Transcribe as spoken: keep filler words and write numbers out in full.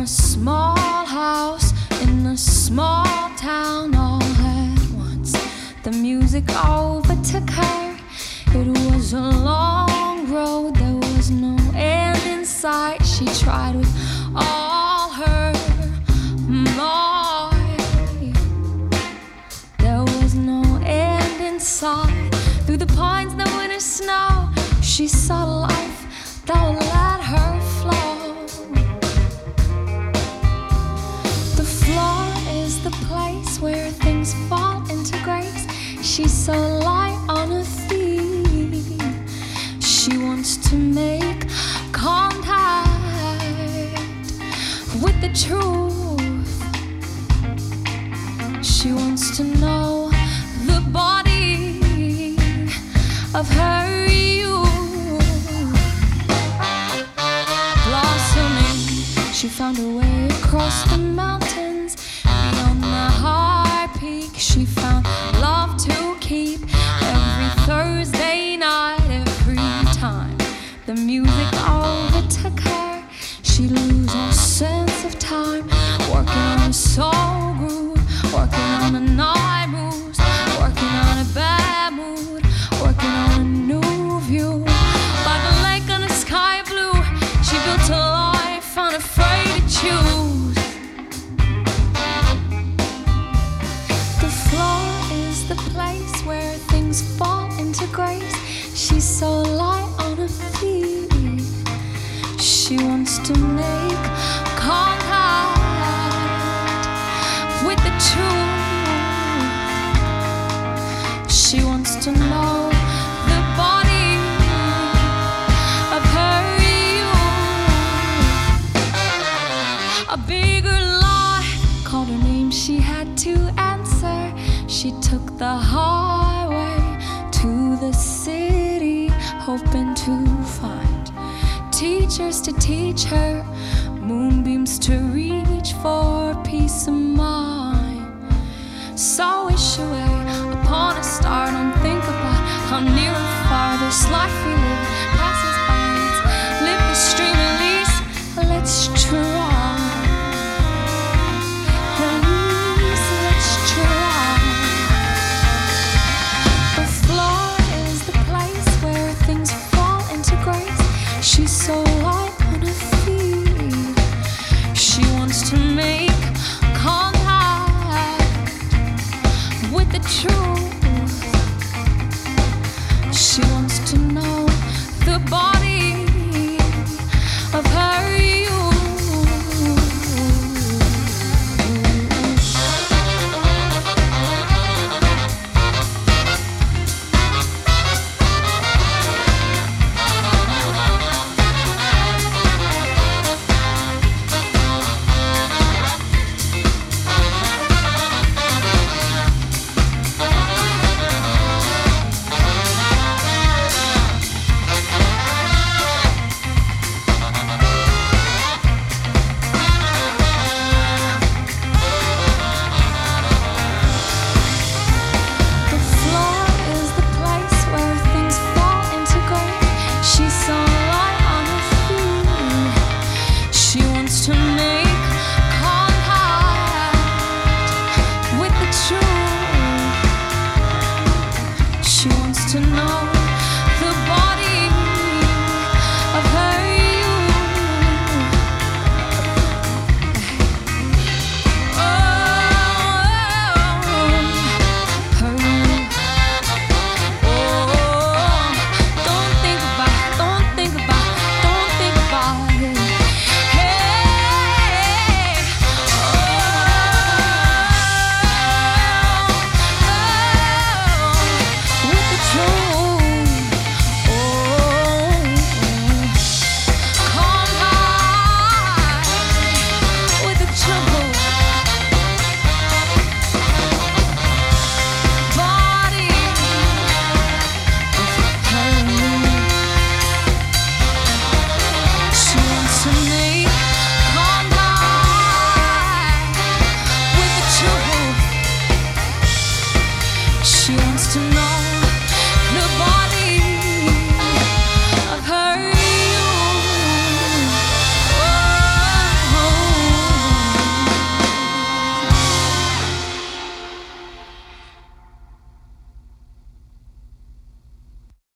a small house in a small town all at once. The music overtook her. It was a long road, there was no end in sight. She tried with all her might. There was no end in sight. Through the pines, the winter snow, she saw life that would let her flow. The floor is the place where things fall into grace. She's so light on her feet. She wants to make contact with the truth. She wants to know the body of her youth. Blossoming, she found her way across the mountains. Beyond the high peak, she found love to keep. Every Thursday night, every time the music overtook her, she lose all sense of time. Working on a soul groove, working on a night moves, working on a bad mood, working on a new view. By the lake on the sky blue, she built a life unafraid to choose. The floor is the place where things fall into grace. She's so light on her feet. She wants to make contact with the truth. She wants to know the body of her youth. A bigger lie called her name, she had to answer. She took the highway to the city, hoping to find teachers to teach her, moonbeams to reach for peace of mind. So wish away upon a star. Don't think about how near or far this life we live passes by. Let's live the stream at least. Let's try. At least let's try. The floor is the place where things fall into grace. She's so light on her feet. She wants to make contact with the truth. She wants to know the body of her youth. She wants to know